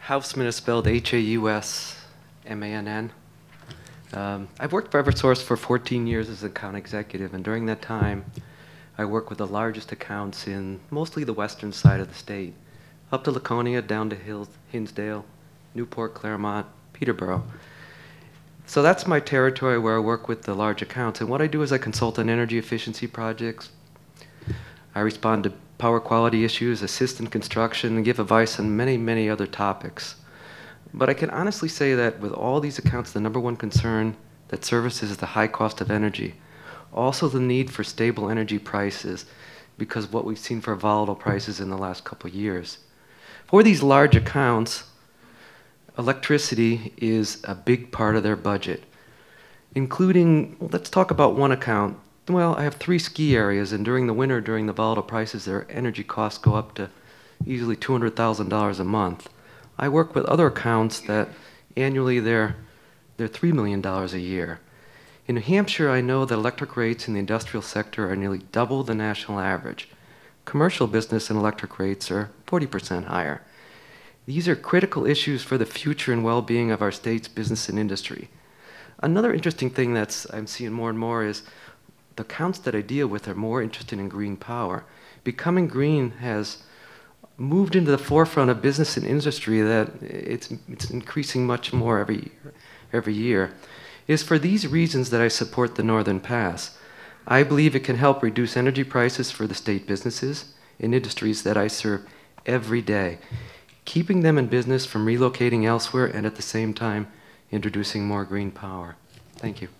Hausmann is spelled Hausmann. I've worked for Eversource for 14 years as an account executive, and during that time, I worked with the largest accounts in mostly the western side of the state, up to Laconia, down to Hinsdale, Newport, Claremont, Peterborough. So that's my territory where I work with the large accounts, and what I do is I consult on energy efficiency projects. I respond to power quality issues, assist in construction, and give advice on many, many other topics. But I can honestly say that with all these accounts, the number one concern that services is the high cost of energy. Also the need for stable energy prices, because of what we've seen for volatile prices in the last couple of years. For these large accounts, electricity is a big part of their budget, including, let's talk about one account. Well, I have 3 ski areas, and during the winter, during the volatile prices, their energy costs go up to easily $200,000 a month. I work with other accounts that annually they're $3 million a year. In New Hampshire, I know that electric rates in the industrial sector are nearly double the national average. Commercial business and electric rates are 40% higher. These are critical issues for the future and well-being of our state's business and industry. Another interesting thing I'm seeing more and more is the accounts that I deal with are more interested in green power. Becoming green has moved into the forefront of business and industry, that it's increasing much more every year. It is for these reasons that I support the Northern Pass. I believe it can help reduce energy prices for the state businesses and industries that I serve every day, keeping them in business from relocating elsewhere and at the same time introducing more green power. Thank you.